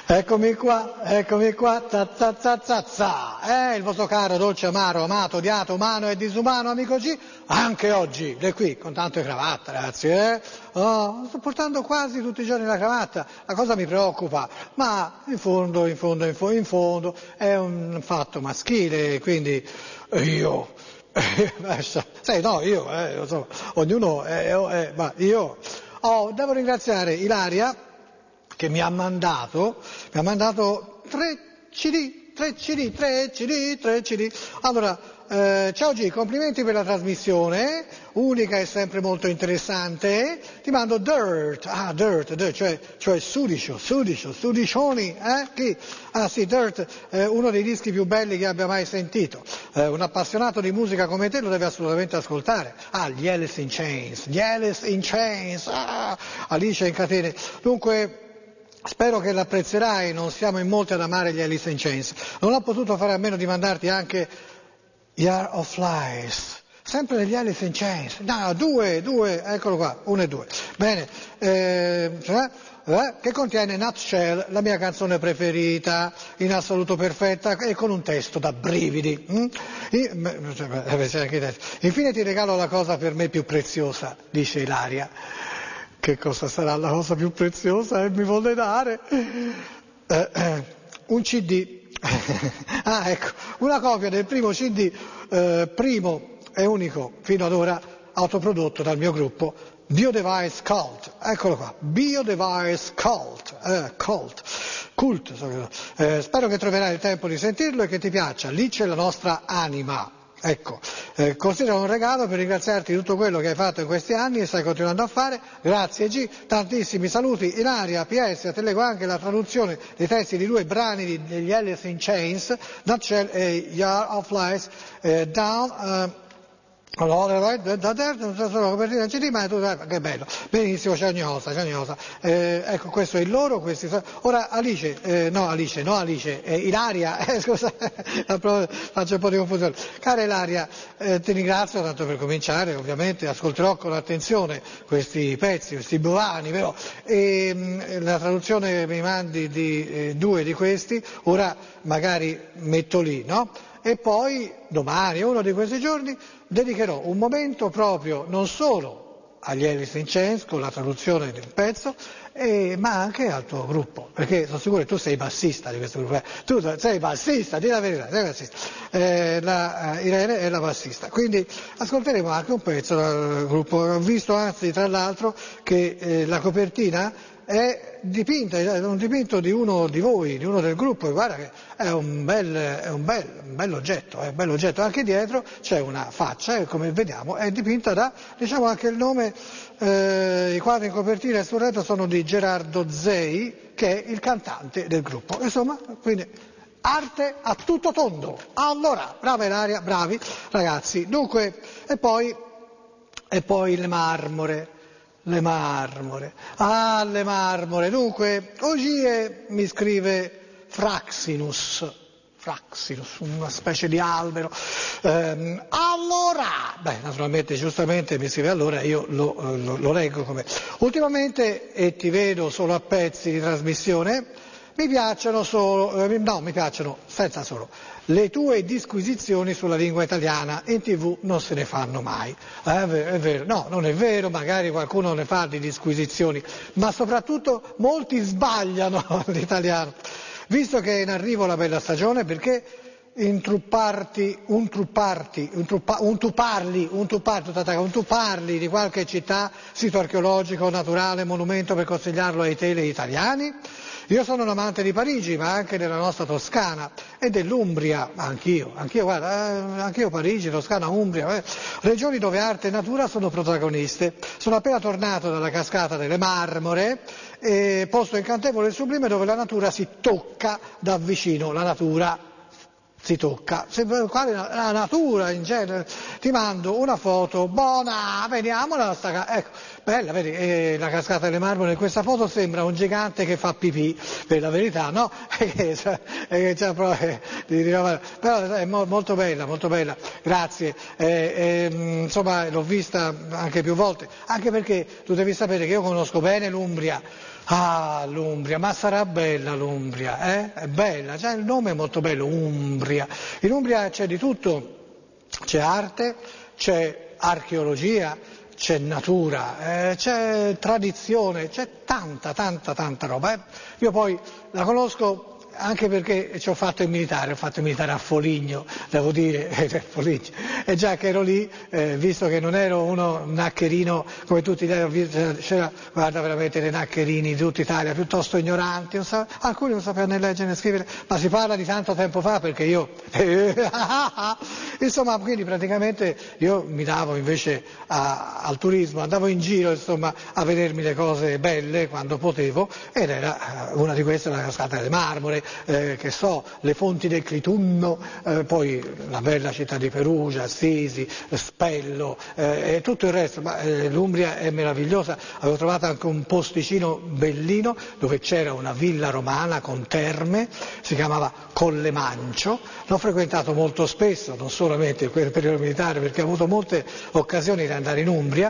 Eccomi qua, za za za za za. Il vostro caro, dolce, amaro, amato, odiato, umano e disumano amico G, anche oggi, è qui, con tanto di cravatta, ragazzi, Oh, sto portando quasi tutti i giorni la cravatta, la cosa mi preoccupa, ma in fondo, è un fatto maschile, quindi io... Sai, no, io, insomma, ognuno, ma io... devo ringraziare Ilaria, che mi ha mandato 3 CD. Allora, ciao G, complimenti per la trasmissione, unica e sempre molto interessante. Ti mando Dirt, cioè sudicioni, Chi? Ah sì, Dirt, uno dei dischi più belli che abbia mai sentito. Un appassionato di musica come te lo deve assolutamente ascoltare. Gli Alice in Chains, Alice in catene. Dunque, spero che l'apprezzerai, non siamo in molti ad amare gli Alice in Chains. Non ho potuto fare a meno di mandarti anche Year of Flies, sempre degli Alice in Chains. No, due, eccolo qua, 1 e 2. Bene, che contiene Nutshell, la mia canzone preferita, in assoluto perfetta e con un testo da brividi. Infine ti regalo la cosa per me più preziosa, dice Ilaria. Che cosa sarà la cosa più preziosa che mi vuole dare? Un CD. Ecco, una copia del primo CD, primo e unico fino ad ora, autoprodotto dal mio gruppo Biodevice Cult. Eccolo qua, Biodevice Cult. Spero che troverai il tempo di sentirlo e che ti piaccia. Lì c'è la nostra anima. Ecco, considero un regalo per ringraziarti di tutto quello che hai fatto in questi anni e stai continuando a fare. Grazie G, tantissimi saluti. Ilaria, PS, te leggo anche la traduzione dei testi di 2 brani degli Alice in Chains, Nutshell e Year of Flies, copertina CD, ma che bello, benissimo, c'è ogni cosa. Ecco, questo è il loro, questi sono... Ora Alice, Ilaria, scusa, faccio un po' di confusione. Cara Ilaria, ti ringrazio tanto per cominciare, ovviamente ascolterò con attenzione questi pezzi, questi brani, però, e la traduzione mi mandi di 2 di questi, ora magari metto lì, no? E poi domani, uno di questi giorni, dedicherò un momento proprio non solo agli Alice in Chains con la traduzione del pezzo, ma anche al tuo gruppo, perché sono sicuro che tu sei bassista di questo gruppo. Tu sei bassista, di la verità, sei bassista. Irene è la bassista. Quindi ascolteremo anche un pezzo dal gruppo. Ho visto anzi tra l'altro che la copertina è dipinta, è un dipinto di uno di voi, di uno del gruppo, e guarda che è un bel oggetto, anche dietro c'è una faccia e come vediamo è dipinta da, diciamo anche il nome, i quadri in copertina e sul retro sono di Gerardo Zei, che è il cantante del gruppo, insomma, quindi arte a tutto tondo. Allora, brava Ilaria, bravi ragazzi, dunque, e poi le marmore. Le marmore, dunque, Ogie mi scrive Fraxinus, una specie di albero, allora, naturalmente, giustamente mi scrive allora, io lo leggo come, ultimamente, e ti vedo solo a pezzi di trasmissione, mi piacciono senza solo, le tue disquisizioni sulla lingua italiana, in TV non se ne fanno mai. È vero, no, non è vero, magari qualcuno ne fa di disquisizioni, ma soprattutto molti sbagliano l'italiano. Visto che è in arrivo la bella stagione, perché un tu parli di qualche città, sito archeologico, naturale, monumento per consigliarlo ai italiani? Io sono un amante di Parigi, ma anche della nostra Toscana e dell'Umbria, anch'io Parigi, Toscana, Umbria, regioni dove arte e natura sono protagoniste. Sono appena tornato dalla cascata delle Marmore, posto incantevole e sublime dove la natura si tocca da vicino, la natura in genere. Ti mando una foto, buona, vediamola, ecco, bella, vedi, la cascata delle Marmore in questa foto sembra un gigante che fa pipì, per la verità, no? Però è molto bella, grazie, insomma l'ho vista anche più volte, anche perché tu devi sapere che io conosco bene l'Umbria, Ah, l'Umbria, ma sarà bella l'Umbria, eh? È bella, cioè, il nome è molto bello, Umbria. In Umbria c'è di tutto, c'è arte, c'è archeologia, c'è natura, c'è tradizione, c'è tanta roba. Io poi la conosco anche perché ci ho fatto il militare a Foligno, devo dire, Foligno. E già che ero lì, visto che non ero uno naccherino come tutti gli altri, c'era, guarda veramente dei naccherini di tutta Italia, piuttosto ignoranti, alcuni non sapevano né leggere né scrivere, ma si parla di tanto tempo fa perché io, insomma, quindi praticamente io mi davo invece al turismo, andavo in giro insomma a vedermi le cose belle quando potevo, ed era una di queste la cascata delle Marmore, che so, le fonti del Clitunno, poi la bella città di Perugia, Assisi, Spello e tutto il resto, ma l'Umbria è meravigliosa. Avevo trovato anche un posticino bellino dove c'era una villa romana con terme, si chiamava Colle Mancio, l'ho frequentato molto spesso, non solamente in quel periodo militare, perché ho avuto molte occasioni di andare in Umbria,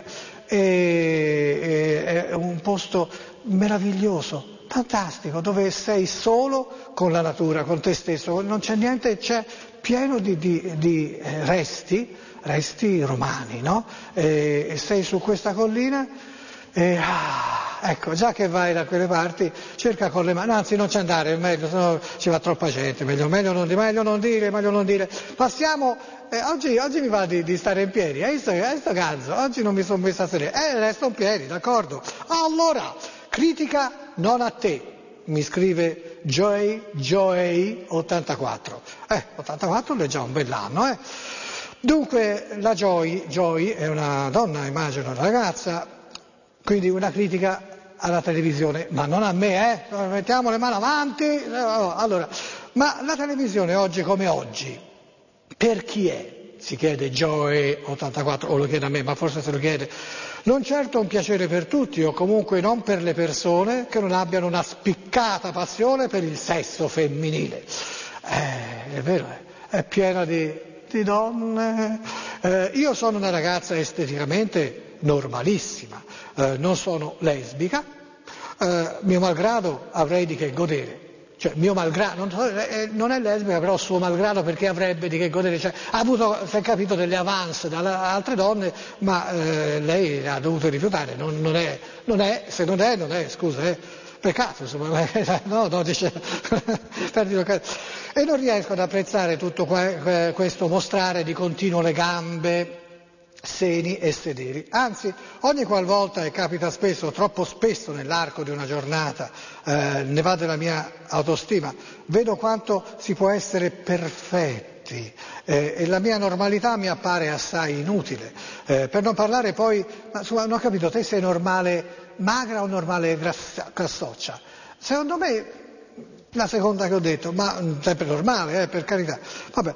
e è un posto meraviglioso, fantastico, dove sei solo con la natura, con te stesso, non c'è niente, c'è pieno di resti romani, no? E sei su questa collina e ecco, già che vai da quelle parti, cerca con le mani, anzi non ci andare, è meglio, sennò ci va troppa gente, meglio non dire. Passiamo, oggi mi va di stare in piedi, hai visto cazzo, oggi non mi sono messo a sedere, resto in piedi, d'accordo? Allora, critica non a te, mi scrive Joey84. 84 è già un bell'anno, eh. Dunque, la Joy è una donna, immagino, una ragazza, quindi una critica alla televisione, ma non a me, mettiamo le mani avanti. Allora, ma la televisione oggi come oggi, per chi è? Si chiede Joey84, o lo chiede a me, ma forse se lo chiede. Non certo un piacere per tutti, o comunque non per le persone che non abbiano una spiccata passione per il sesso femminile. È vero, è piena di donne. Io sono una ragazza esteticamente normalissima, non sono lesbica, mio malgrado avrei di che godere. Cioè, mio malgrado, non è lesbica, però suo malgrado perché avrebbe di che godere, cioè, ha avuto, si è capito, delle avance da altre donne, ma lei ha dovuto rifiutare, non è, scusa, peccato, insomma, no, dice, perdi l'occasione. E non riesco ad apprezzare tutto questo mostrare di continuo le gambe, seni e sederi, anzi ogni qualvolta, e capita spesso, troppo spesso nell'arco di una giornata, ne va della mia autostima, vedo quanto si può essere perfetti e la mia normalità mi appare assai inutile, per non parlare poi, ma insomma, non ho capito, te sei normale magra o normale grassoccia? Secondo me la seconda che ho detto, ma sempre normale, per carità. Vabbè,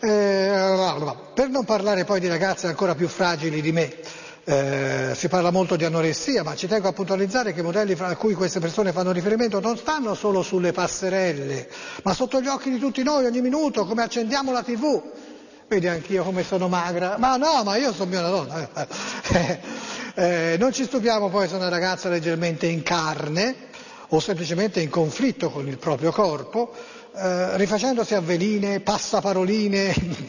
per non parlare poi di ragazze ancora più fragili di me, si parla molto di anoressia, ma ci tengo a puntualizzare che i modelli a cui queste persone fanno riferimento non stanno solo sulle passerelle, ma sotto gli occhi di tutti noi ogni minuto, come accendiamo la TV. Vedi anch'io come sono magra, ma no, ma io sono una donna. Non ci stupiamo poi se una ragazza leggermente in carne, o semplicemente in conflitto con il proprio corpo, rifacendosi a veline, passaparoline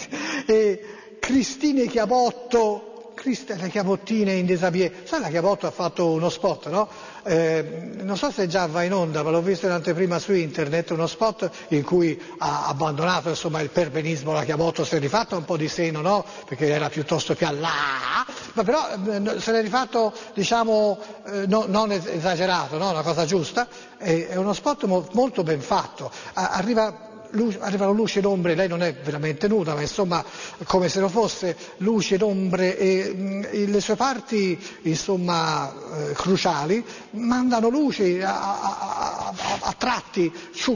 e Cristine Chiabotto, le chiabottine in desabillé. Sai, la Chiabotto ha fatto uno spot, no? Non so se già va in onda, ma l'ho visto in anteprima su internet, uno spot in cui ha abbandonato insomma il perbenismo, la Chiabotto si è rifatta un po' di seno, no? Perché era piuttosto più là, ma però se l'è rifatto, diciamo, non esagerato, no? Una cosa giusta, è uno spot molto ben fatto, arrivano luci ed ombre, lei non è veramente nuda, ma insomma come se lo fosse, luci ed ombre, e le sue parti insomma cruciali mandano luci a tratti,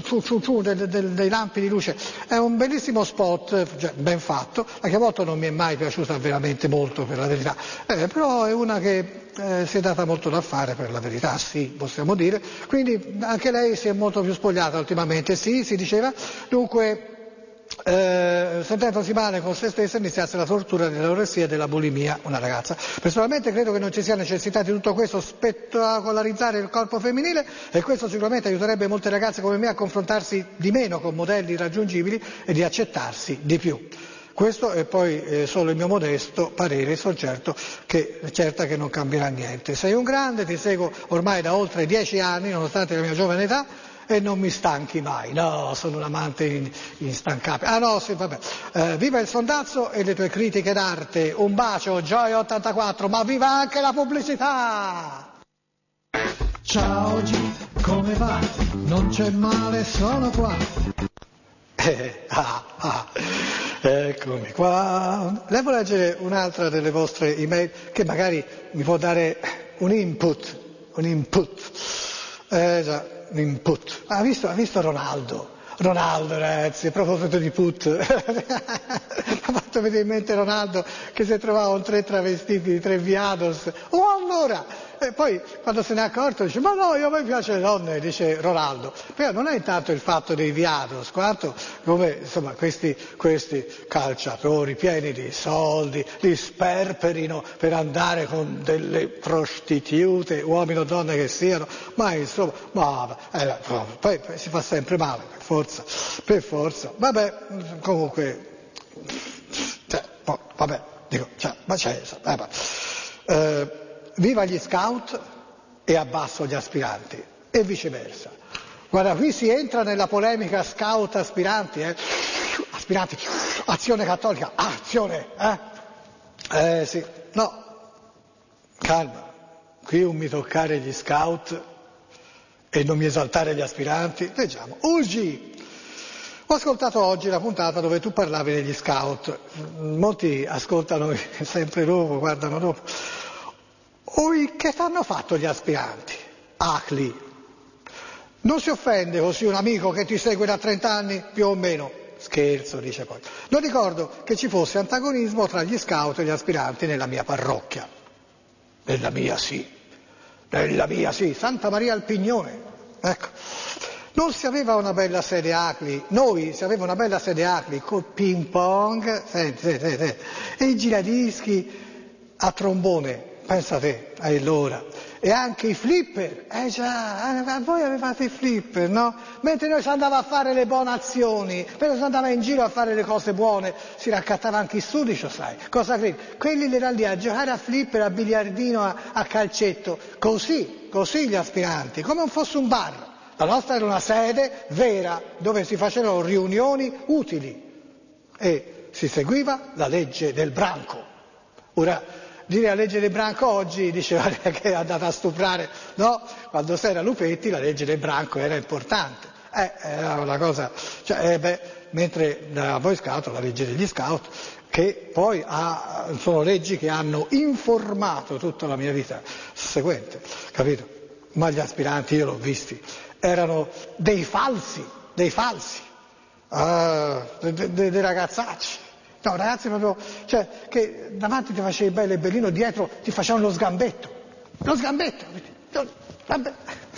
dei lampi di luce. È un bellissimo spot, cioè, ben fatto. La Chiavotto non mi è mai piaciuta veramente molto, per la verità, però è una che si è data molto da fare, per la verità, sì, possiamo dire. Quindi anche lei si è molto più spogliata ultimamente, sì, si diceva. Dunque sentendosi male con se stessa, iniziasse la tortura dell'anoressia e della bulimia, una ragazza. Personalmente credo che non ci sia necessità di tutto questo spettacolarizzare il corpo femminile, e questo sicuramente aiuterebbe molte ragazze come me a confrontarsi di meno con modelli raggiungibili e di accettarsi di più. Questo è poi solo il mio modesto parere, sono certa che non cambierà niente. Sei un grande, ti seguo ormai da oltre 10 anni, nonostante la mia giovane età, e non mi stanchi mai. No, sono un amante instancabile. Ah no, sì, vabbè. Viva il sondazzo e le tue critiche d'arte. Un bacio, Joy84, ma viva anche la pubblicità! Ciao G, come va? Non c'è male, sono qua. Eccomi qua. Devo leggere un'altra delle vostre email che magari mi può dare un input. Già, un input. Ha visto Ronaldo? Ronaldo, ragazzi, a proposito di put, mi ha fatto venire in mente Ronaldo che si trovava con 3 travestiti di 3 viados. Oh allora! E poi quando se ne è accorto dice, ma no, a me piace le donne, dice Ronaldo. Però non è intanto il fatto dei viados, quanto come insomma questi calciatori pieni di soldi li sperperino per andare con delle prostitute, uomini o donne che siano, ma insomma, poi si fa sempre male, per forza. Vabbè, comunque, vabbè, dico, ma c'è, viva gli scout e abbasso gli aspiranti, e viceversa. Guarda, qui si entra nella polemica scout-aspiranti, aspiranti, azione cattolica, azione, sì, no, calma, qui non mi toccare gli scout e non mi esaltare gli aspiranti. Leggiamo, Ulgi, ho ascoltato oggi la puntata dove tu parlavi degli scout, molti ascoltano sempre dopo, guardano dopo. Che t'hanno fatto gli aspiranti? Acli. Non si offende così un amico che ti segue da 30 anni, più o meno. Scherzo, dice poi. Non ricordo che ci fosse antagonismo tra gli scout e gli aspiranti nella mia parrocchia. Nella mia sì, Santa Maria al Pignone. Ecco. Non si aveva una bella sede Acli, noi si aveva una bella sede Acli col ping pong, senti, e i giradischi a trombone. Pensa te, allora. E anche i flipper, già, voi avevate i flipper, no? Mentre noi si andava a fare le buone azioni, mentre si andava in giro a fare le cose buone, si raccattava anche il sudicio, sai? Cosa credi? Quelli erano lì a giocare a flipper, a biliardino, a calcetto, così gli aspiranti, come non fosse un bar. La nostra era una sede vera, dove si facevano riunioni utili e si seguiva la legge del branco. Ora, dire la legge del branco oggi diceva che è andata a stuprare, no? Quando c'era Lupetti la legge del branco era importante, era una cosa, mentre da Boy Scout la legge degli scout, che poi sono leggi che hanno informato tutta la mia vita seguente, capito? Ma gli aspiranti io l'ho visti, erano dei falsi, dei ragazzacci. No, ragazzi proprio, che davanti ti facevi bello e bellino, dietro ti facevano lo sgambetto, vabbè.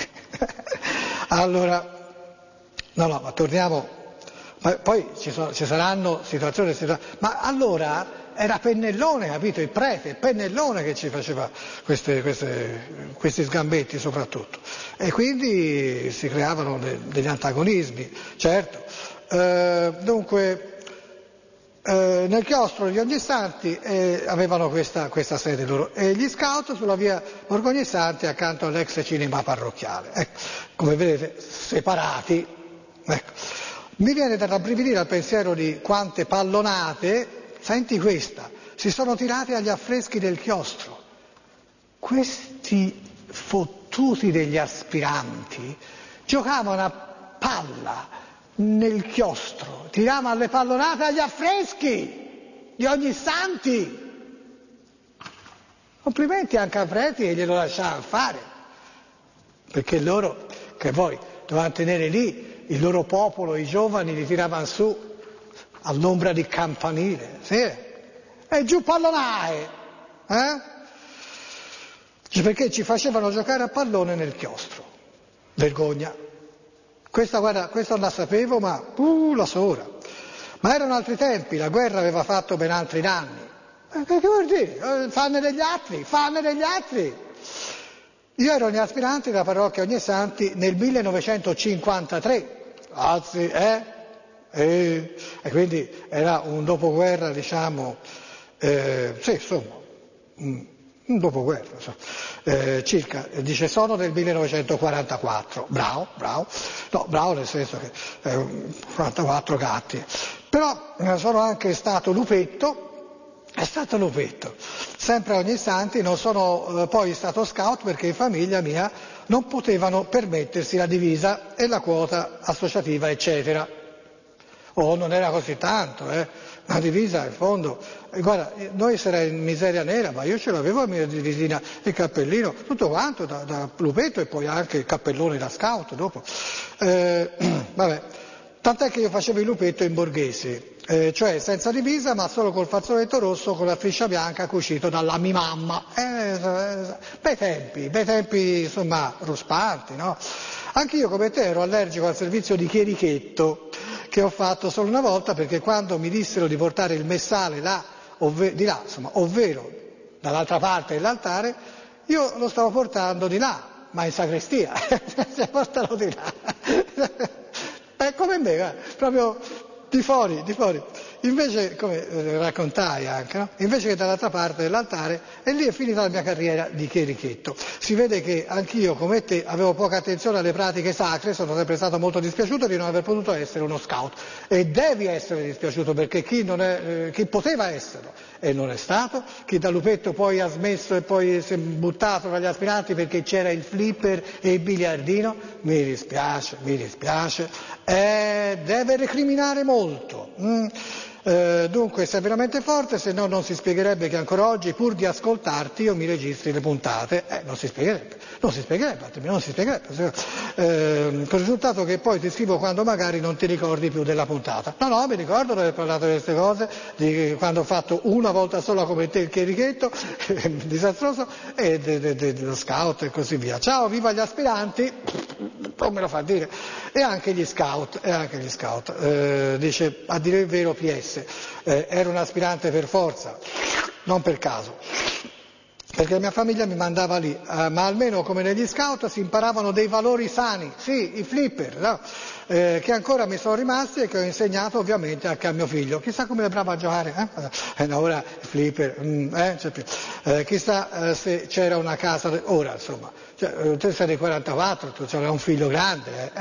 Allora, ma torniamo, poi ci saranno situazioni, ma allora era Pennellone, capito, il prete, il Pennellone che ci faceva questi sgambetti soprattutto, e quindi si creavano degli antagonismi, certo. Dunque, nel chiostro degli Ognissanti avevano questa sede loro, e gli scout sulla via Borgognissanti accanto all'ex cinema parrocchiale. Ecco, come vedete, separati. Ecco. Mi viene da rabbrividire al pensiero di quante pallonate, senti questa, si sono tirate agli affreschi del chiostro. Questi fottuti degli aspiranti giocavano a palla nel chiostro, tiravano le pallonate agli affreschi di Ognissanti. Complimenti anche a preti che glielo lasciavano fare, perché loro, che poi dovevano tenere lì il loro popolo, i giovani li tiravano su all'ombra di campanile, sì, e giù pallonate, perché ci facevano giocare a pallone nel chiostro. Vergogna. Questa non la sapevo, ma la so ora. Ma erano altri tempi, la guerra aveva fatto ben altri danni. Che vuol dire? Fanne degli altri, fanne degli altri. Io ero negli aspiranti della parrocchia Ognissanti nel 1953, anzi, e quindi era un dopoguerra, diciamo, sì, insomma, un dopoguerra, circa, dice sono del 1944, bravo, no, bravo nel senso che 44 gatti, però sono anche stato lupetto, sempre a Ognissanti, non sono poi stato scout perché in famiglia mia non potevano permettersi la divisa e la quota associativa, eccetera. Non era così tanto, la divisa in fondo, guarda, noi sarei in miseria nera, ma io ce l'avevo la mia divisina, il cappellino, tutto quanto da lupetto e poi anche il cappellone da scout dopo. Vabbè, tant'è che io facevo il lupetto in borghese. Cioè senza divisa ma solo col fazzoletto rosso con la striscia bianca cucito dalla mia mamma. Bei tempi insomma ruspanti, no? Anch'io come te ero allergico al servizio di chierichetto che ho fatto solo una volta perché quando mi dissero di portare il messale là, ovvero dall'altra parte dell'altare, io lo stavo portando di là, ma in sagrestia, portalo di là. Come me, proprio di fuori. Invece, come raccontai anche, no? Invece che dall'altra parte dell'altare, e lì è finita la mia carriera di chierichetto. Si vede che anch'io, come te, avevo poca attenzione alle pratiche sacre, sono sempre stato molto dispiaciuto di non aver potuto essere uno scout. E devi essere dispiaciuto perché chi poteva esserlo e non è stato, chi da lupetto poi ha smesso e poi si è buttato tra gli aspiranti perché c'era il flipper e il biliardino, mi dispiace, deve recriminare molto. Dunque sei veramente forte, se no non si spiegherebbe che ancora oggi pur di ascoltarti io mi registri le puntate, non si spiegherebbe, col risultato che poi ti scrivo quando magari non ti ricordi più della puntata. No, mi ricordo di aver parlato di queste cose, di quando ho fatto una volta sola come te il chierichetto, disastroso, e dello scout e così via. Ciao, viva gli aspiranti, non me lo fa dire, e anche gli scout, dice a dire il vero PS. Ero un aspirante per forza, non per caso, perché la mia famiglia mi mandava lì, ma almeno come negli scout si imparavano dei valori sani, sì, i flipper, no? Che ancora mi sono rimasti e che ho insegnato ovviamente anche a mio figlio. Chissà come è bravo a giocare, no, ora il flipper, c'è più. Chissà se c'era una casa, ora insomma, tu sei del 44, tu c'era un figlio grande,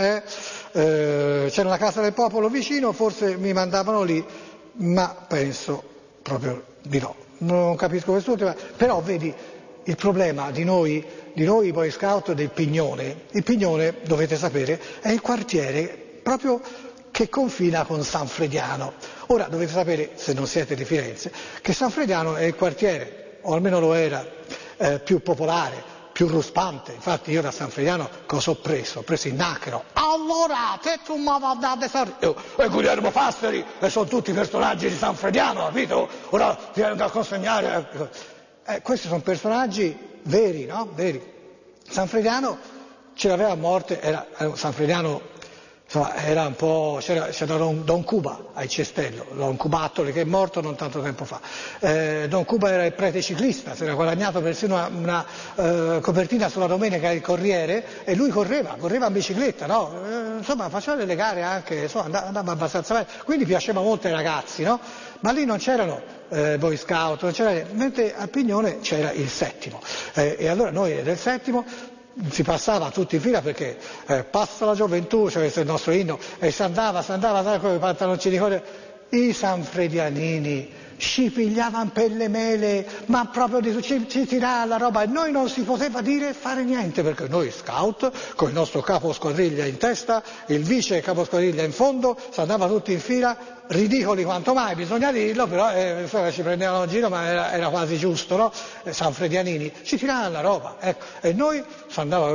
c'era una casa del popolo vicino, forse mi mandavano lì, ma penso proprio di no. Non capisco quest'ultima, però vedi il problema di noi Boy Scout del Pignone. Il Pignone, dovete sapere, è il quartiere proprio che confina con San Frediano. Ora dovete sapere, se non siete di Firenze, che San Frediano è il quartiere, o almeno lo era, più popolare, più ruspante. Infatti io da San Frediano cosa ho preso? Ho preso il nacchero. Allora, te tu mi vai a dare dei soldi. E Guglielmo Fasteri, e sono tutti personaggi di San Frediano, capito? Ora ti vengo a consegnare. Questi sono personaggi veri, no? Veri. San Frediano ce l'aveva a morte, San Frediano, insomma, era un po', c'era Don Cuba al Cestello, Don Cubattoli che è morto non tanto tempo fa. Don Cuba era il prete ciclista, si era guadagnato persino una copertina sulla domenica del Corriere e lui correva in bicicletta, no? Insomma faceva delle gare anche, insomma, andava abbastanza bene, quindi piaceva molto ai ragazzi, no? Ma lì non c'erano Boy Scout, non c'era, mentre a Pignone c'era il settimo. E allora noi del settimo si passava tutti in fila perché passa la gioventù, cioè questo è il nostro inno, e si andava con i pantaloncini di cuore. I sanfredianini ci pigliavano per le mele, ma proprio ci tirava la roba e noi non si poteva dire fare niente perché noi scout, con il nostro capo squadriglia in testa, il vice capo squadriglia in fondo, si andava tutti in fila, ridicoli quanto mai, bisogna dirlo, però ci prendevano in giro, ma era quasi giusto, no? Sanfredianini, ci tiravano la roba, ecco, e noi si andava,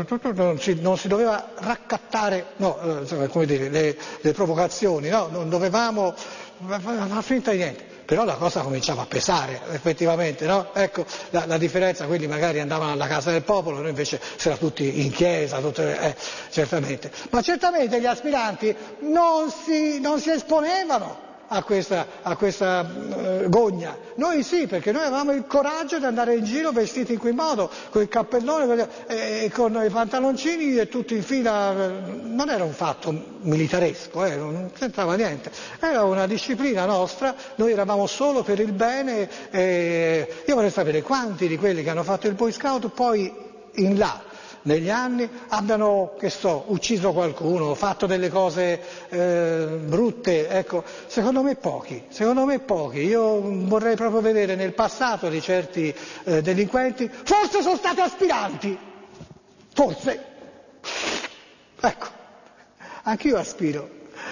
non si doveva raccattare, no, come dire, le provocazioni, no? Non dovevamo far finta di niente. Però la cosa cominciava a pesare effettivamente, no? Ecco la differenza, quelli magari andavano alla casa del popolo, noi invece si era tutti in chiesa, certamente. Ma certamente gli aspiranti non si esponevano, a questa gogna. Noi sì, perché noi avevamo il coraggio di andare in giro vestiti in quel modo, con il cappellone e con i pantaloncini e tutti in fila. Non era un fatto militaresco, non c'entrava niente, era una disciplina nostra, noi eravamo solo per il bene. Io vorrei sapere quanti di quelli che hanno fatto il Boy Scout poi in là negli anni abbiano, ucciso qualcuno, fatto delle cose brutte, ecco, secondo me pochi, io vorrei proprio vedere nel passato di certi delinquenti, forse sono stati aspiranti, forse, ecco, anch'io aspiro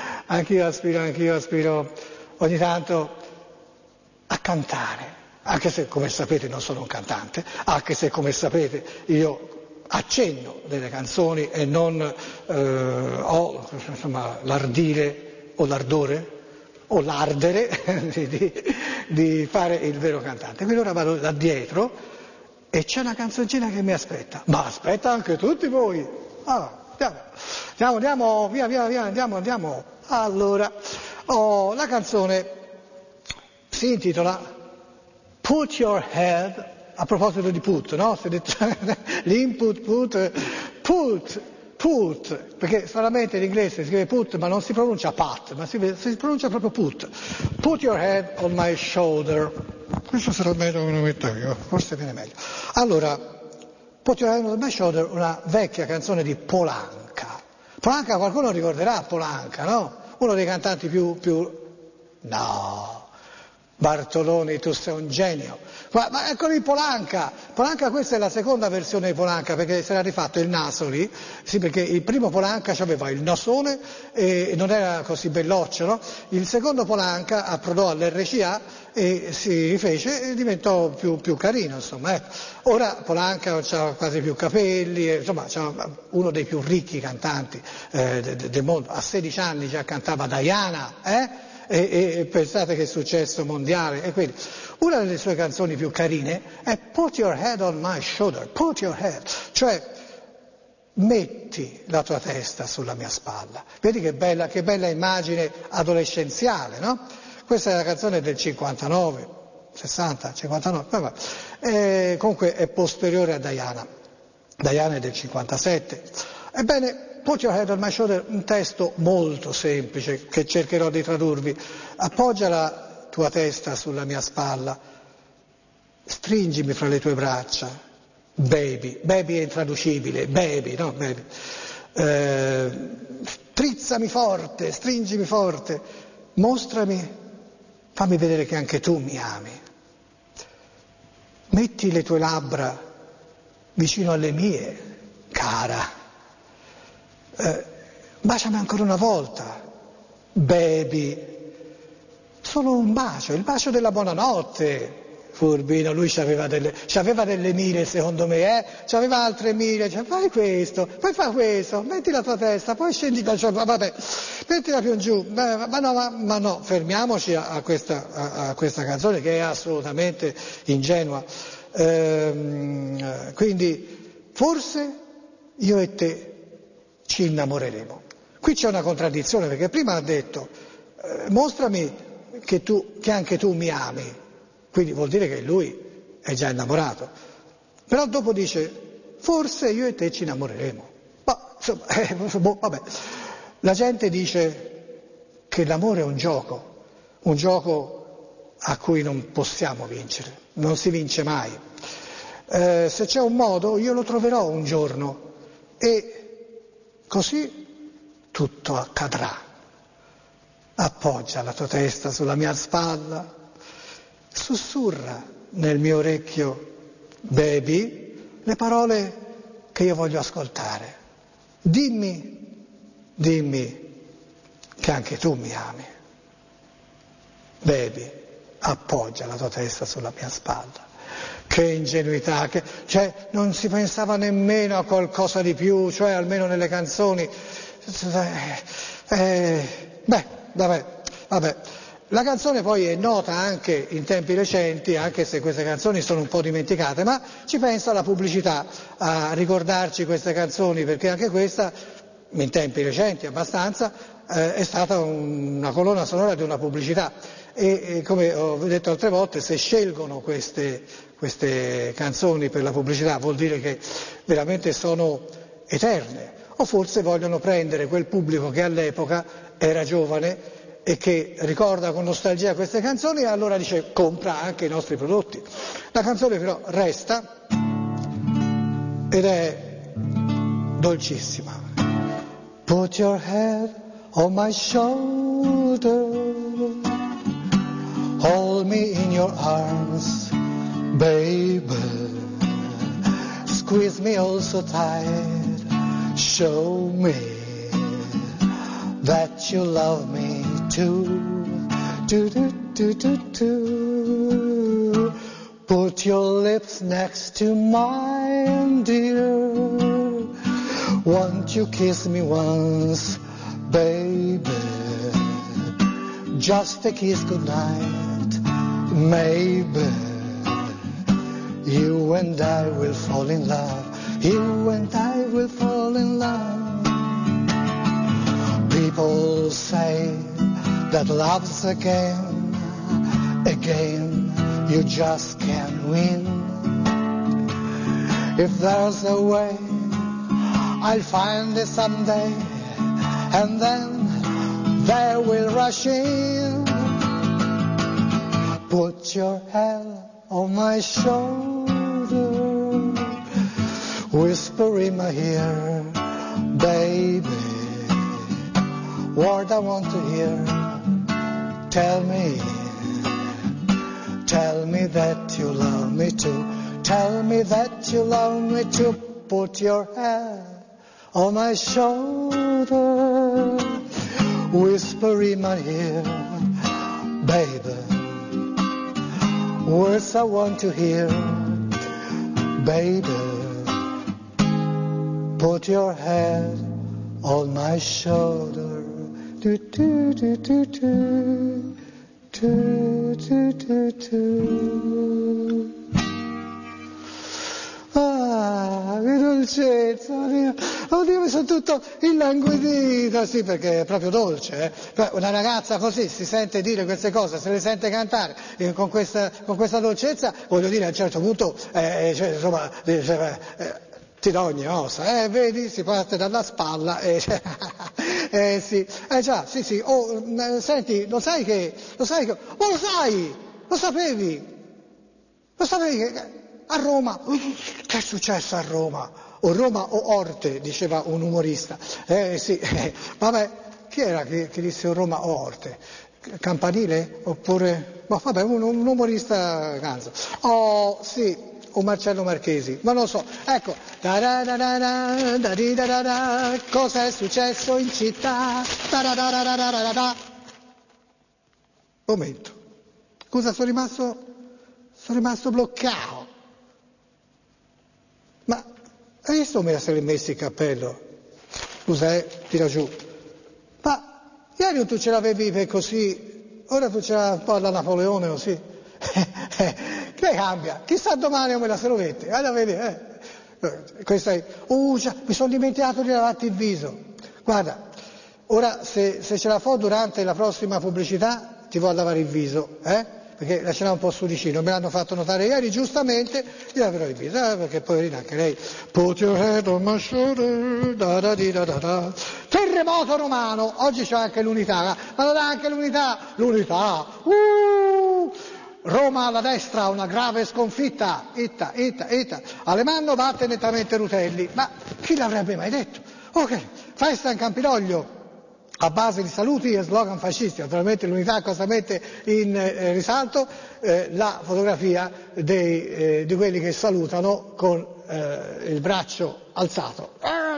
ogni tanto a cantare, anche se come sapete non sono un cantante, anche se come sapete io accenno delle canzoni e non ho l'ardire o l'ardore o l'ardere di fare il vero cantante. Quindi ora vado da dietro e c'è una canzoncina che mi aspetta, ma aspetta anche tutti voi. Andiamo, via, andiamo. Allora, la canzone si intitola Put Your Head. A proposito di put, no? L'input, put, perché solamente in inglese si scrive put, ma non si pronuncia pat, ma si pronuncia proprio put. Put your head on my shoulder. Questo sarà meglio che lo metto io, forse viene meglio. Allora, Put your head on my shoulder, una vecchia canzone di Polanca. Polanca, qualcuno ricorderà Polanca, no? Uno dei cantanti più... No... Bartoloni, tu sei un genio. Ma ecco lì Polanca, questa è la seconda versione di Polanca, perché si era rifatto il Nasoli, sì, perché il primo Polanca aveva il nasone e non era così belloccio, no? Il secondo Polanca approdò all'RCA e si rifece e diventò più carino, insomma. Ecco. Ora Polanca non ha quasi più capelli, insomma, c'è uno dei più ricchi cantanti del mondo, a 16 anni già cantava Diana, E pensate che successo mondiale. E quindi una delle sue canzoni più carine è Put Your Head on My Shoulder, put your head, cioè metti la tua testa sulla mia spalla. Vedi che bella immagine adolescenziale, no? Questa è la canzone del 59, 60, 59, vabbè. Comunque è posteriore a Diana. Diana è del 57. Ebbene, Put your head on my shoulder, un testo molto semplice che cercherò di tradurvi. Appoggia la tua testa sulla mia spalla, stringimi fra le tue braccia, baby è intraducibile, baby, no? Baby. Strizzami forte, stringimi forte, mostrami, fammi vedere che anche tu mi ami. Metti le tue labbra vicino alle mie, cara. Baciami ancora una volta, baby, solo un bacio, il bacio della buonanotte. Furbino, lui c'aveva delle mire secondo me, c'aveva altre mire, cioè, fai questo, poi fa questo, metti la tua testa, poi scendi, cioè, vabbè, mettila più in giù, ma no, fermiamoci a questa canzone che è assolutamente ingenua. Quindi forse io e te ci innamoreremo. Qui c'è una contraddizione, perché prima ha detto mostrami che anche tu mi ami, quindi vuol dire che lui è già innamorato, però dopo dice forse io e te ci innamoreremo. Ma insomma, vabbè. La gente dice che l'amore è un gioco a cui non possiamo vincere, non si vince mai. Se c'è un modo io lo troverò un giorno e così tutto accadrà. Appoggia la tua testa sulla mia spalla, sussurra nel mio orecchio, baby, le parole che io voglio ascoltare. Dimmi che anche tu mi ami. Baby, appoggia la tua testa sulla mia spalla. Che ingenuità, cioè non si pensava nemmeno a qualcosa di più, cioè almeno nelle canzoni. Vabbè. La canzone poi è nota anche in tempi recenti, anche se queste canzoni sono un po' dimenticate, ma ci pensa la pubblicità a ricordarci queste canzoni, perché anche questa in tempi recenti abbastanza, è stata una colonna sonora di una pubblicità e come ho detto altre volte, se scelgono queste canzoni per la pubblicità vuol dire che veramente sono eterne, o forse vogliono prendere quel pubblico che all'epoca era giovane e che ricorda con nostalgia queste canzoni e allora dice compra anche i nostri prodotti. La canzone però resta ed è dolcissima. Put your head on my shoulder, hold me in your arms, baby, squeeze me all so tight, show me that you love me too, do do do do do. Put your lips next to mine, dear. Won't you kiss me once, baby? Just a kiss goodnight, maybe. You and I will fall in love. You and I will fall in love. People say that love's a game, you just can't win. If there's a way, I'll find it someday, and then there will rush in. Put your head on my shoulder, whisper in my ear, baby, what I want to hear. Tell me that you love me too. Tell me that you love me too. Put your head on my shoulder, whisper in my ear, baby, words I want to hear, baby. Put your head on my shoulder, do do do do do. Ah, che dolcezza, oddio, mi sono tutto illanguidito, sì, perché è proprio dolce, eh. Una ragazza così si sente dire queste cose, se le sente cantare con questa dolcezza, voglio dire, a un certo punto, cioè, insomma, ti do ogni ossa, vedi, si parte dalla spalla, sì, già, sì, senti, lo sai che, lo sapevi che a Roma, che è successo a Roma? O Roma o Orte, diceva un umorista, sì, vabbè, chi era che disse o Roma o Orte? Campanile? Oppure, vabbè, un umorista ganzo, sì, o Marcello Marchesi, ma non lo so, ecco, cosa è successo in città, momento, scusa, sono rimasto bloccato, ma hai visto come se li messi il cappello, scusa, tira giù, ma ieri tu ce l'avevi per così, ora tu ce l'hai un po' alla Napoleone così, che cambia? Chissà domani come la se lo mette, guarda a vedere, questa è, già, mi sono dimenticato di lavarti il viso, guarda, ora se ce la fo durante la prossima pubblicità ti vado a lavare il viso, perché la ce l'ha un po' sudicino, me l'hanno fatto notare ieri, giustamente, gli laverò il viso, perché poverina anche lei, put your head on my shoulder, da da di da da da. Terremoto romano, oggi c'è anche l'unità, ma non ha anche l'unità, Roma alla destra, una grave sconfitta, itta, Alemanno batte nettamente Rutelli, ma chi l'avrebbe mai detto? Ok, festa in Campidoglio, a base di saluti e slogan fascisti, naturalmente l'unità cosa mette in risalto? La fotografia di quelli che salutano con il braccio alzato.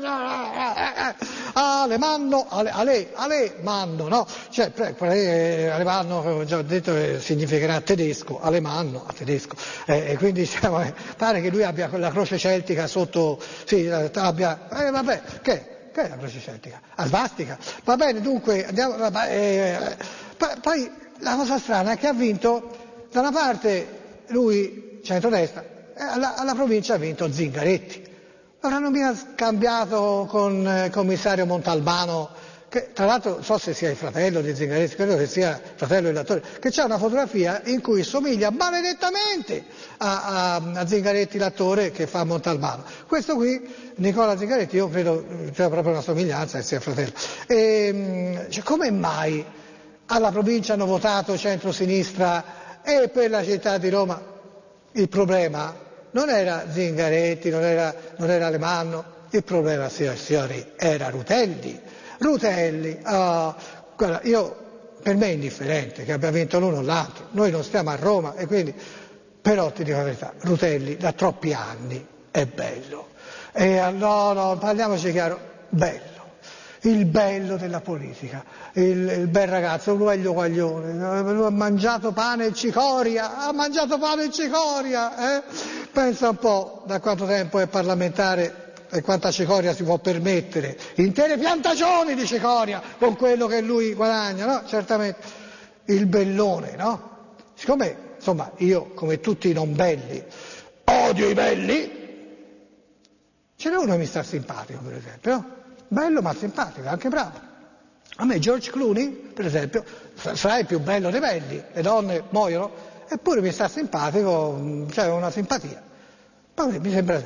Alemanno, Alemanno, no? Cioè, Alemanno, come ho già detto, significherà tedesco, Alemanno, a tedesco. E quindi diciamo, pare che lui abbia quella croce celtica sotto, sì, abbia, vabbè, che è la croce celtica? A svastica. Va bene, dunque, andiamo, poi la cosa strana è che ha vinto, da una parte lui, centrodestra, alla provincia ha vinto Zingaretti. Avranno mica scambiato con il commissario Montalbano, che tra l'altro non so se sia il fratello di Zingaretti, credo che sia il fratello dell'attore, che c'è una fotografia in cui somiglia maledettamente a Zingaretti, l'attore che fa Montalbano. Questo qui, Nicola Zingaretti, io credo c'è proprio una somiglianza che sia il fratello. Cioè, come mai alla provincia hanno votato centro-sinistra e per la città di Roma? Il problema non era Zingaretti, non era Alemanno, il problema, signori, era Rutelli. Rutelli, guarda, per me è indifferente che abbia vinto l'uno o l'altro, noi non stiamo a Roma e quindi, però ti dico la verità, Rutelli da troppi anni è bello. No, parliamoci chiaro, bello. Il bello della politica, il bel ragazzo, un uguaglio guaglione, ha mangiato pane e cicoria, Pensa un po' da quanto tempo è parlamentare e quanta cicoria si può permettere, intere piantagioni di cicoria con quello che lui guadagna, no? Certamente, il bellone, no? Siccome, insomma, io come tutti i non belli odio i belli, ce n'è uno che mi sta simpatico per esempio, no? Bello ma simpatico, anche bravo. A me George Clooney, per esempio, sarà il più bello dei belli, le donne muoiono, eppure mi sta simpatico, cioè una simpatia. Poi mi sembra.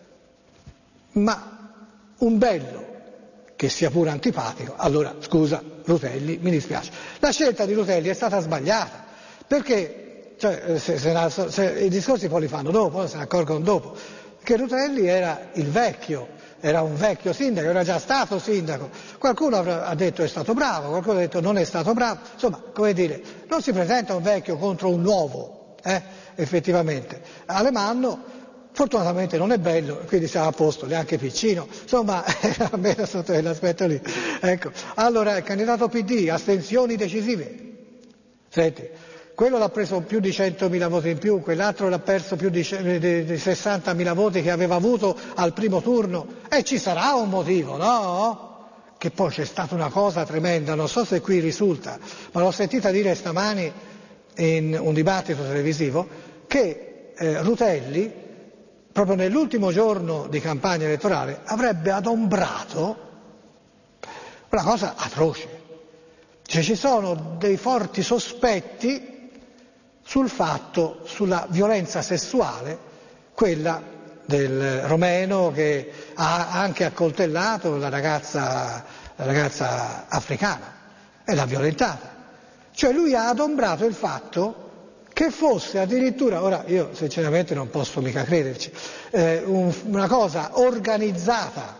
Ma un bello che sia pure antipatico, allora scusa Rutelli, mi dispiace. La scelta di Rutelli è stata sbagliata, perché i discorsi poi li fanno dopo, se ne accorgono dopo, che Rutelli era un vecchio sindaco, era già stato sindaco, qualcuno ha detto è stato bravo, qualcuno ha detto non è stato bravo, insomma, come dire, non si presenta un vecchio contro un nuovo, effettivamente. Alemanno fortunatamente non è bello, quindi siamo a posto, neanche piccino, insomma, almeno sotto quell'aspetto lì. Ecco. Allora, il candidato PD, astensioni decisive. Senti, quello l'ha preso più di 100.000 voti in più, quell'altro l'ha perso più di 60.000 voti che aveva avuto al primo turno, e ci sarà un motivo, no? Che poi c'è stata una cosa tremenda, non so se qui risulta, ma l'ho sentita dire stamani in un dibattito televisivo, che Rutelli, proprio nell'ultimo giorno di campagna elettorale, avrebbe adombrato una cosa atroce. Cioè ci sono dei forti sospetti sulla violenza sessuale, quella del romeno che ha anche accoltellato la ragazza africana e l'ha violentata. Cioè lui ha adombrato il fatto che fosse addirittura, ora io sinceramente non posso mica crederci, una cosa organizzata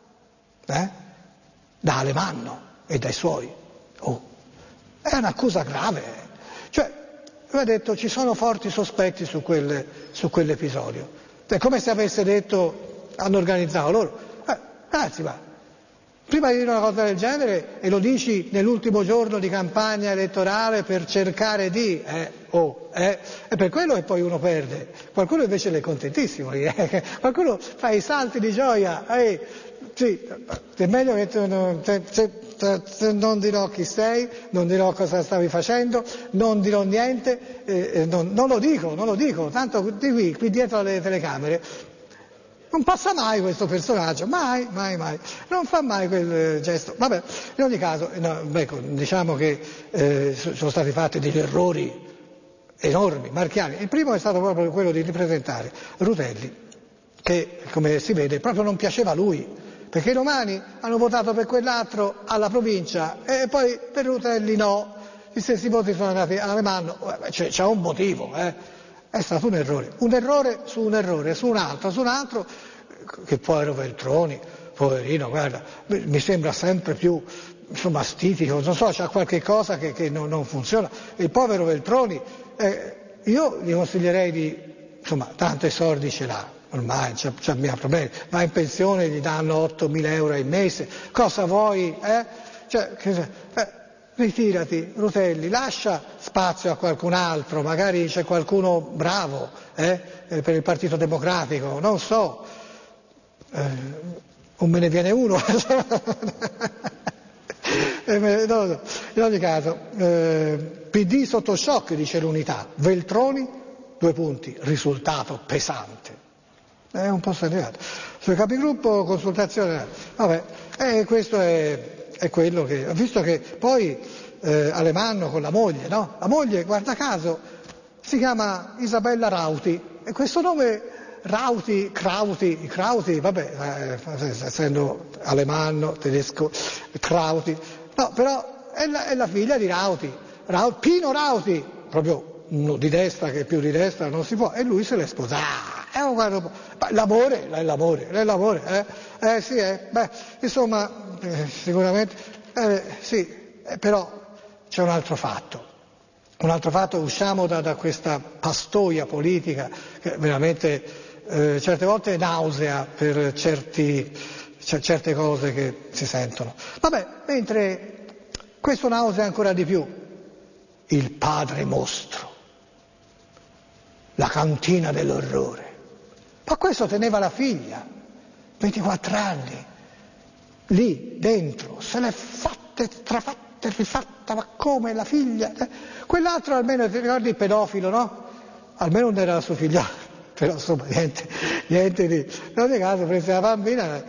da Alemanno e dai suoi. È un'accusa grave. Cioè, lui ha detto ci sono forti sospetti su quell'episodio. È come se avesse detto hanno organizzato loro. Ragazzi, ma prima di dire una cosa del genere e lo dici nell'ultimo giorno di campagna elettorale per cercare di è per quello che poi uno perde. Qualcuno invece è contentissimo, qualcuno fa i salti di gioia, sì, è meglio che non dirò chi sei, non dirò cosa stavi facendo, non dirò niente, non lo dico, tanto di qui dietro alle telecamere non passa mai questo personaggio, mai, non fa mai quel gesto. Vabbè, in ogni caso, diciamo che sono stati fatti degli errori enormi, marchiani. Il primo è stato proprio quello di ripresentare Rutelli, che come si vede proprio non piaceva a lui, perché i romani hanno votato per quell'altro alla provincia e poi per Rutelli no, gli stessi voti sono andati all'Alemanno, c'è un motivo, È stato un errore su un altro, che poi era Veltroni, poverino, guarda, mi sembra sempre più, insomma, stitico, non so, c'ha qualche cosa che non funziona. Il povero Veltroni, io gli consiglierei tanti soldi ce l'ha, ormai c'ha mica problemi, va in pensione, gli danno 8.000 euro al mese, cosa vuoi, ritirati, Rutelli, lascia spazio a qualcun altro, magari c'è qualcuno bravo per il Partito Democratico, non so, non me ne viene uno. In ogni caso, PD sotto shock, dice l'Unità, Veltroni, 2 punti, risultato pesante. È un po' straniato. Sui capigruppo, consultazione, vabbè, questo è quello che, visto che poi Alemanno con la moglie, no? La moglie, guarda caso, si chiama Isabella Rauti, e questo nome Krauti, vabbè, essendo alemanno, tedesco, Krauti, no, però è la figlia di Rauti, Pino Rauti, proprio uno di destra che più di destra non si può, e lui se l'è sposata. Guarda un po'. L'amore, sì, beh, insomma, sicuramente, sì, però c'è un altro fatto, usciamo da questa pastoia politica che veramente certe volte nausea per certe cose che si sentono. Vabbè, mentre questo nausea ancora di più, il padre mostro, la cantina dell'orrore. Ma questo teneva la figlia, 24 anni, lì dentro, se l'è fatte, trafatte, rifatta, ma come la figlia? Quell'altro almeno, ti ricordi il pedofilo, no? Almeno non era la sua figlia, però insomma niente di... In ogni caso prese la bambina,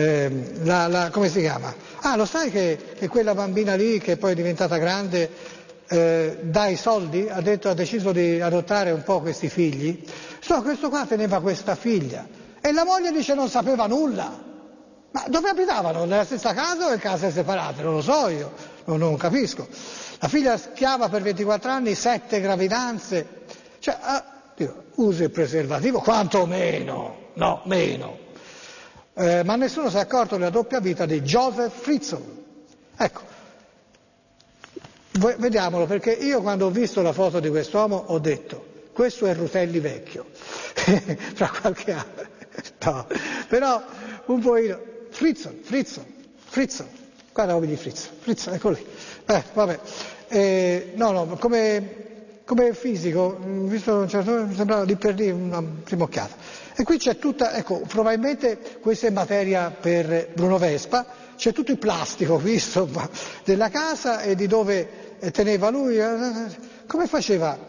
come si chiama? Ah, lo sai che quella bambina lì, che poi è diventata grande, dà i soldi, ha deciso di adottare un po' questi figli? Questo qua teneva questa figlia e la moglie dice non sapeva nulla. Ma dove abitavano? Nella stessa casa o in case separate? Non lo so io, non capisco. La figlia schiava per 24 anni, 7 gravidanze, cioè usa il preservativo, quanto meno, no, meno. Ma nessuno si è accorto della doppia vita di Joseph Fritzl. Ecco, vediamolo, perché io quando ho visto la foto di quest'uomo ho detto questo è Rutelli vecchio, fra qualche anno, no, però un pochino, Fritzl, guarda come di Fritzl, eccolo lì, vabbè, no, come fisico, visto un certo mi sembrava lì per lì una prima occhiata. E qui c'è tutta, ecco, probabilmente questa è materia per Bruno Vespa, c'è tutto il plastico qui, insomma, della casa e di dove teneva lui, come faceva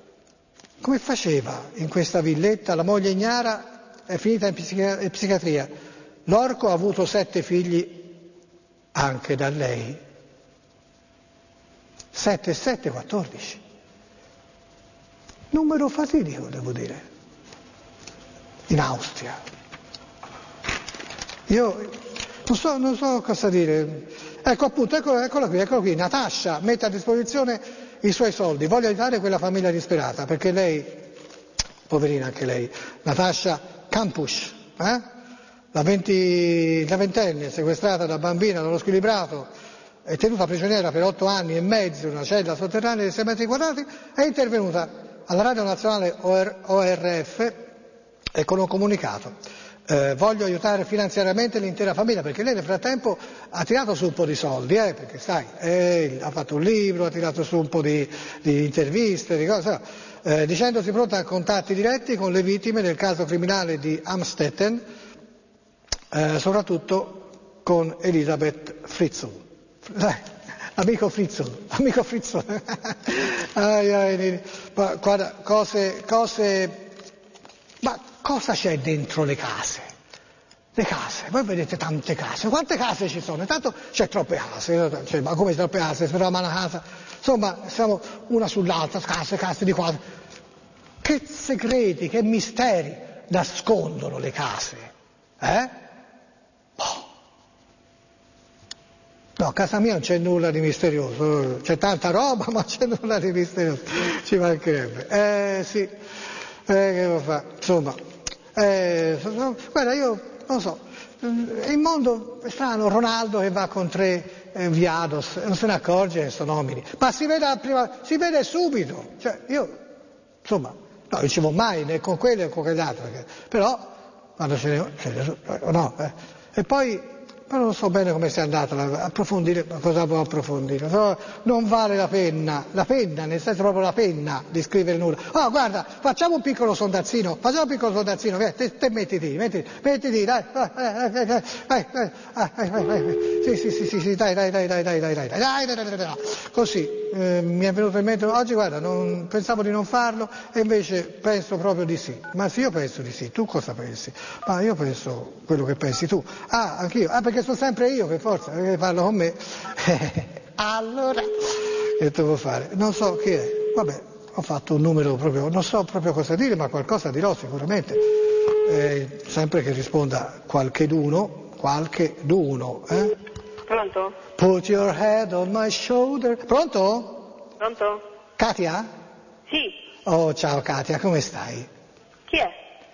in questa villetta, la moglie ignara è finita in psichiatria, l'orco ha avuto 7 figli anche da lei, 7 e 7, 14, numero fatidico devo dire, in Austria. Io non so cosa dire, ecco appunto, eccola qui, Natascia mette a disposizione i suoi soldi, voglio aiutare quella famiglia disperata, perché lei, poverina anche lei, Natascia Kampusch, la ventenne sequestrata da bambina dallo squilibrato e tenuta prigioniera per 8 anni e mezzo in una cella sotterranea di 6 metri quadrati, è intervenuta alla radio nazionale ORF e con un comunicato. Voglio aiutare finanziariamente l'intera famiglia, perché lei nel frattempo ha tirato su un po' di soldi, perché sai, ha fatto un libro, ha tirato su un po' di interviste, di cose, dicendosi pronta a contatti diretti con le vittime del caso criminale di Amstetten, soprattutto con Elisabeth Fritzl. Amico Fritzl. Guarda, ma cosa c'è dentro le case? Le case, voi vedete tante case, quante case ci sono? Intanto c'è troppe case, ma come troppe case? Sperava una casa, insomma, siamo una sull'altra, case di qua. Che segreti, che misteri nascondono le case, No, a casa mia non c'è nulla di misterioso, c'è tanta roba ma non c'è nulla di misterioso, ci mancherebbe. Sì, che devo fare? Insomma, guarda, io non so, il mondo è strano, Ronaldo che va con 3 Viados, non se ne accorge che sono nomini, ma si vede subito, cioè io, insomma, no, non ci vado mai né con quello né con quell'altro, però quando no, e poi però non so bene come sia andata, approfondire, ma cosa può approfondire? Però non vale la penna, nel senso proprio la penna di scrivere nulla. Oh, guarda, facciamo un piccolo sondazzino, via, te mettiti, dai, sì, dai, così, mi è venuto in mente, oggi guarda, pensavo di non farlo e invece penso proprio di sì, ma sì, io penso di sì, tu cosa pensi? Ma io penso quello che pensi tu, anch'io, perché sono sempre io, per forza, perché parlo con me, allora, che devo fare? Non so chi è, vabbè, ho fatto un numero proprio, non so proprio cosa dire, ma qualcosa dirò sicuramente, sempre che risponda qualcheduno, Pronto? Put your head on my shoulder. Pronto? Pronto? Katia? Sì. Oh, ciao Katia, come stai? Chi è?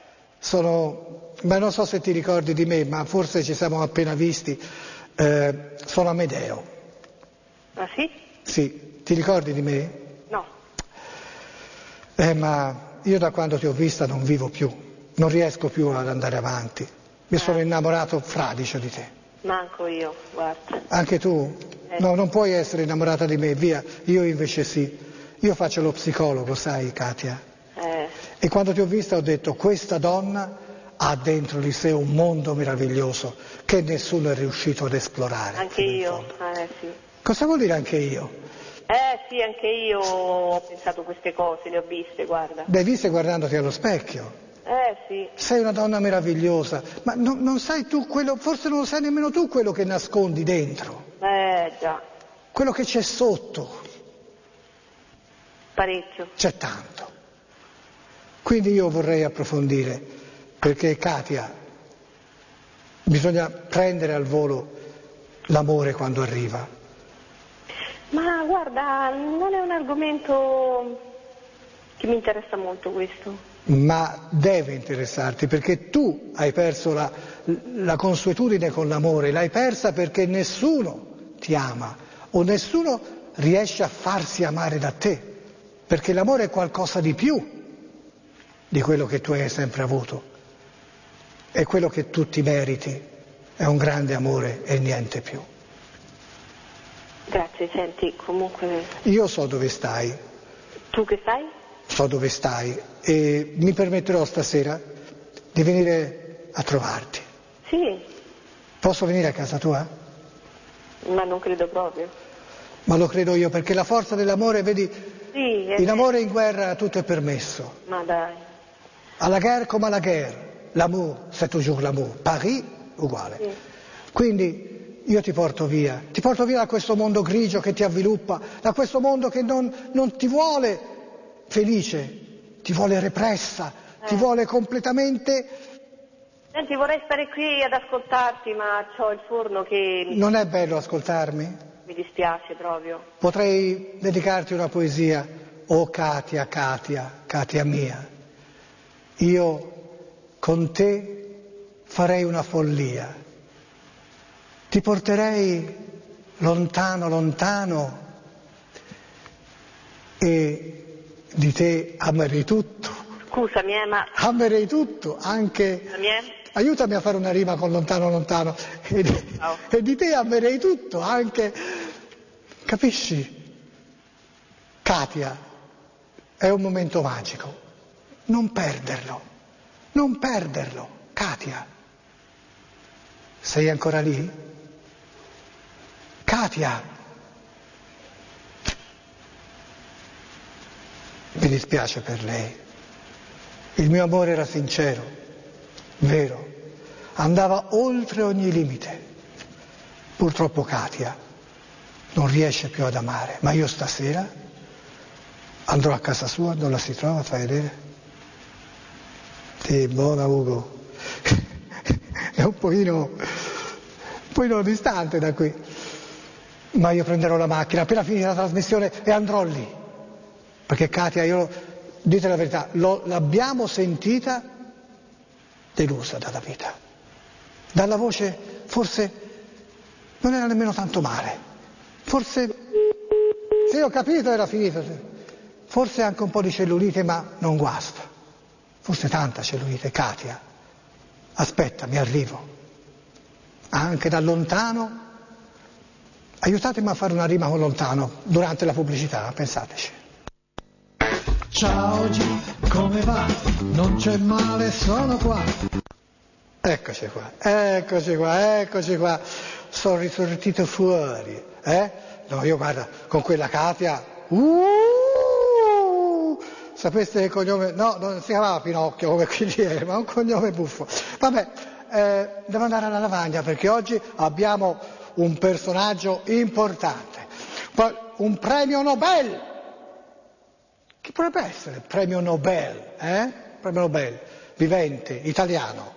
Non so se ti ricordi di me, ma forse ci siamo appena visti. Sono Amedeo. Ah sì? Sì, ti ricordi di me? No. Ma io da quando ti ho vista non vivo più, non riesco più ad andare avanti. Mi sono innamorato fradicio di te. Manco io, guarda. Anche tu? No, non puoi essere innamorata di me, via. Io invece sì. Io faccio lo psicologo, sai, Katia? E quando ti ho vista ho detto, questa donna ha dentro di sé un mondo meraviglioso che nessuno è riuscito ad esplorare. Anche io, sì. Cosa vuol dire anche io? Sì, anche io ho pensato queste cose, le ho viste, guarda. Le hai viste guardandoti allo specchio? Sì. Sei una donna meravigliosa, ma non sai tu quello, forse non lo sai nemmeno tu quello che nascondi dentro. Già. Quello che c'è sotto. Parecchio. C'è tanto. Quindi io vorrei approfondire, perché Katia, bisogna prendere al volo l'amore quando arriva. Ma guarda, non è un argomento che mi interessa molto questo. Ma deve interessarti, perché tu hai perso la consuetudine con l'amore, l'hai persa perché nessuno ti ama o nessuno riesce a farsi amare da te, perché l'amore è qualcosa di più di quello che tu hai sempre avuto, è quello che tu ti meriti, è un grande amore e niente più. Grazie, senti, comunque... Io so dove stai. Tu che sai? So dove stai e mi permetterò stasera di venire a trovarti. Sì. Posso venire a casa tua? Ma non credo proprio. Ma lo credo io, perché la forza dell'amore, vedi, sì, in amore e in guerra tutto è permesso. Ma dai. À la guerre come alla guerre, l'amour, c'est toujours l'amour. Paris, uguale. Sì. Quindi io ti porto via da questo mondo grigio che ti avviluppa, da questo mondo che non ti vuole felice, ti vuole repressa, ti vuole completamente... Senti, vorrei stare qui ad ascoltarti, ma c'ho il forno che... Non è bello ascoltarmi? Mi dispiace proprio. Potrei dedicarti una poesia. Oh Katia, Katia mia, io con te farei una follia. Ti porterei lontano, lontano e di te amerei tutto. Scusami, ma... Amerei tutto, anche... Aiutami a fare una rima con lontano, lontano. E di te amerei tutto, anche... Capisci? Katia, è un momento magico. Non perderlo. Katia, sei ancora lì? Katia, mi dispiace per lei. Il mio amore era sincero, vero, andava oltre ogni limite. Purtroppo Katia non riesce più ad amare, ma io stasera andrò a casa sua, non la si trova, fai vedere? Sì, buona Ugo. È un pochino distante da qui. Ma io prenderò la macchina, appena finita la trasmissione, e andrò lì. Perché Katia, dite la verità, l'abbiamo sentita delusa dalla vita. Dalla voce forse non era nemmeno tanto male. Forse, sì, ho capito, era finito. Forse anche un po' di cellulite, ma non guasta. Forse tanta cellulite. Katia, aspetta, mi arrivo. anche da lontano. Aiutatemi a fare una rima con lontano durante la pubblicità, pensateci. Ciao G, come va? Non c'è male, sono qua. Eccoci qua. Sono risortito fuori, No, io guarda, con quella Katia, sapeste che cognome, no, non si chiamava Pinocchio come qui, ma un cognome buffo. Vabbè, devo andare alla lavagna perché oggi abbiamo un personaggio importante, poi un premio Nobel. Chi potrebbe essere il premio Nobel? Premio Nobel, vivente, italiano.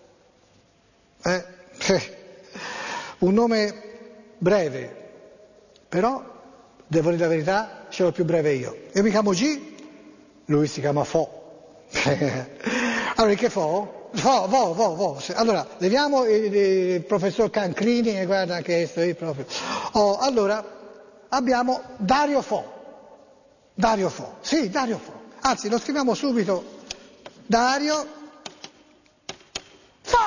Un nome breve, però, devo dire la verità, ce l'ho più breve io. Io mi chiamo G, lui si chiama Fo. Allora, che Fo? Vo. Allora, leviamo il professor Cancrini, e guarda anche questo, io proprio. Allora, abbiamo Dario Fo. Sì, Dario Fo. Anzi, lo scriviamo subito. Dario Fo.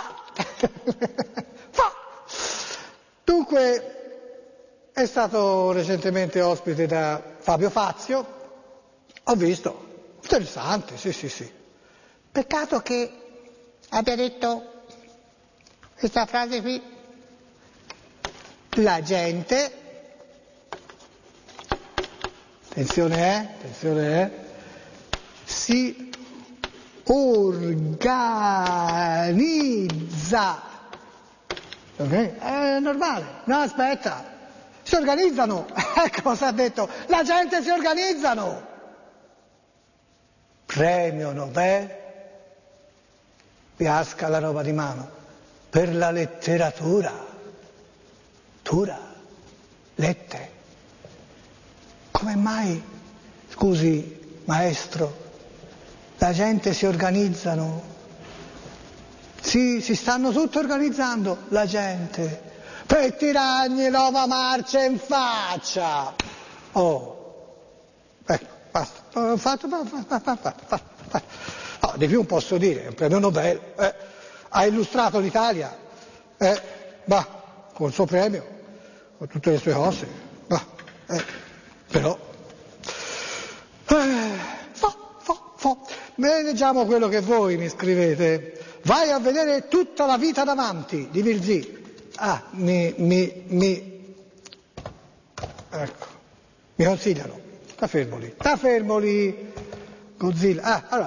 Dunque, è stato recentemente ospite da Fabio Fazio. Ho visto. Interessante, sì. Peccato che abbia detto questa frase qui. La gente, attenzione, si organizza. Okay? È normale. No, aspetta. Si organizzano. Ecco cosa ha detto. La gente si organizzano. Premio Nobel, Piasca la roba di mano, per la letteratura. Lette. Come mai, scusi maestro, la gente si organizzano? Sì, si stanno tutti organizzando, la gente, per tirargli nuova marcia in faccia. Ecco, basta. Basta. No, di più non posso dire, è un premio Nobel. Ha illustrato l'Italia, col suo premio, con tutte le sue cose. Però. Leggiamo quello che voi mi scrivete. Vai a vedere Tutta la vita davanti di Virzì. Ecco, mi consigliano. Sta fermo lì. Godzilla. Allora,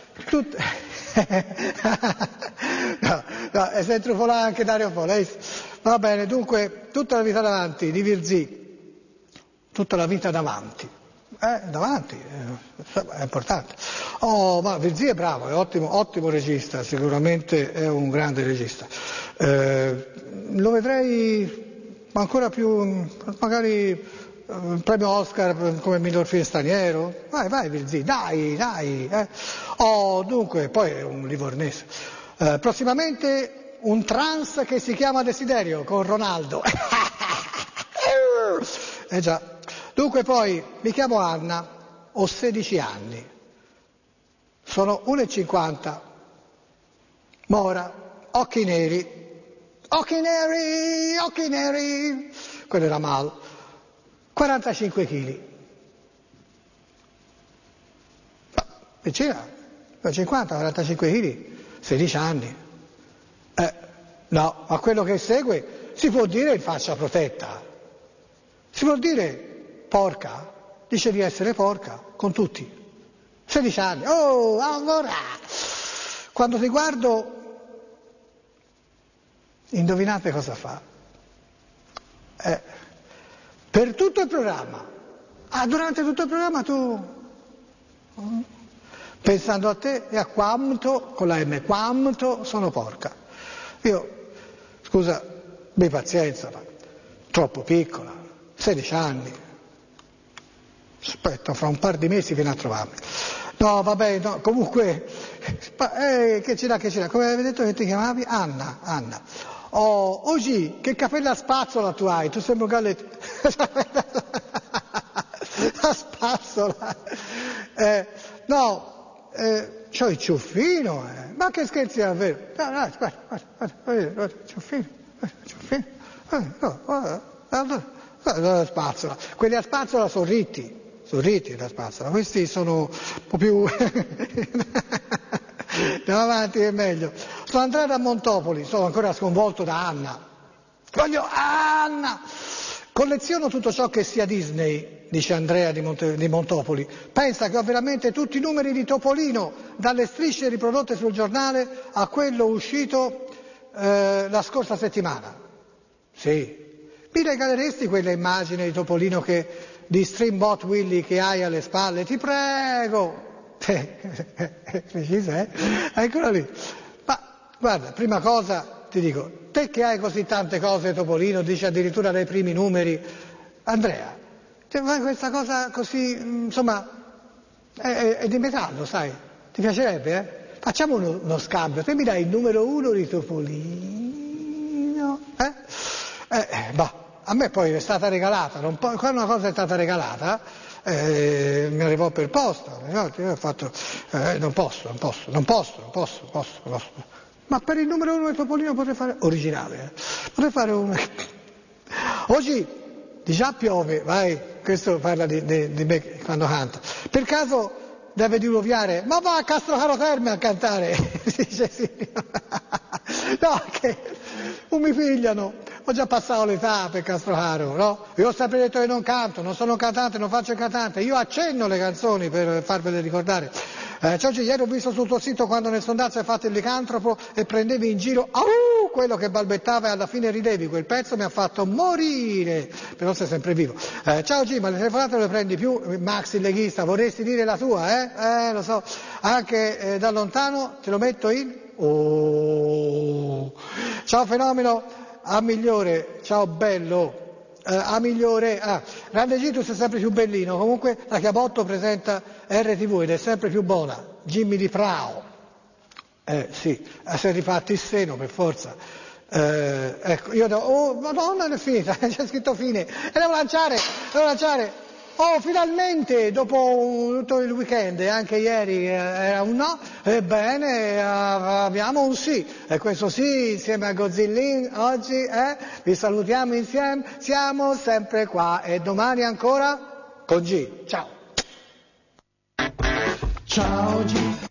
no, è sempre folà anche Dario Fo. Va bene, dunque, Tutta la vita davanti di Virzì. Tutta la vita davanti. Davanti, è importante. Ma Virzì è bravo, è ottimo regista, sicuramente è un grande regista. Lo vedrei ancora più, magari il premio Oscar come miglior film straniero. Vai Virzì, dai. Dunque, poi è un livornese. Prossimamente un trans che si chiama Desiderio con Ronaldo. Già. Dunque poi mi chiamo Anna, ho 16 anni, sono 1,50, mora, occhi neri, quello era Mal, 45 kg. Vicina, 50, 45 kg, 16 anni. No, ma quello che segue si può dire in faccia protetta, si può dire porca, dice di essere porca con tutti, 16 anni. Allora, quando ti guardo, indovinate cosa fa? Per tutto il programma, durante tutto il programma tu, pensando a te e a quanto, con la M, quanto sono porca. Io, scusa, abbi pazienza, ma troppo piccola, 16 anni. Aspetta, fra un par di mesi viene a trovarmi. No, vabbè, no, comunque, che ce l'ha? Come avevi detto che ti chiamavi? Anna. Oggi, che capelli a spazzola tu hai? Tu sembri un galletto. La spazzola. C'ho il ciuffino, Ma che scherzi davvero? No, guarda, ciuffino. La spazzola. Quelli a spazzola sono ritti da spazzola, questi sono un po' più... Andiamo avanti, è meglio. Sono entrato a Montopoli, sono ancora sconvolto da Anna. Voglio Anna! Colleziono tutto ciò che sia Disney, dice Andrea di Montopoli. Pensa che ho veramente tutti i numeri di Topolino, dalle strisce riprodotte sul giornale a quello uscito la scorsa settimana. Sì. Mi regaleresti quella immagine di Topolino di Streambot Willy che hai alle spalle? Ti prego! Precisa, eh? Eccola lì. Ma guarda, prima cosa ti dico, te che hai così tante cose Topolino, dici addirittura dai primi numeri, Andrea, questa cosa così, insomma, è di metallo, sai? Ti piacerebbe, eh? Facciamo uno scambio, te mi dai il numero 1 di Topolino, bah. A me poi è stata regalata, quando una cosa è stata regalata, mi arrivò per posta, io ho fatto, non posso. Ma per il numero 1 di Topolino potrei fare, originale, potrei fare un... Oggi già piove, vai, questo parla di me quando canta. Per caso deve diluviare, ma va a Castrocaro Terme a cantare, dice sì. No, che non mi pigliano. Ho già passato l'età per Castrocaro, no? Io ho sempre detto che non canto, non sono un cantante, non faccio il cantante, io accenno le canzoni per farvele ricordare. Ciao, ieri ho visto sul tuo sito quando nel sondaggio hai fatto il licantropo e prendevi in giro quello che balbettava e alla fine ridevi, quel pezzo mi ha fatto morire, però sei sempre vivo. Ciao G, ma le telefonate non le prendi più, Max il leghista, vorresti dire la tua, lo so, anche da lontano te lo metto in... Ciao fenomeno. A migliore, ciao bello, a migliore, Grande G tu sei sempre più bellino, comunque la Chiabotto presenta RTV ed è sempre più buona, Jimmy di Frao, sì, si è rifatti il seno per forza, ecco, io devo, madonna è finita, c'è scritto fine, e devo lanciare, finalmente, dopo tutto il weekend, e anche ieri era un no, ebbene abbiamo un sì, e questo sì, insieme a Godzillin, oggi, vi salutiamo insieme, siamo sempre qua, e domani ancora con G, ciao! Ciao G!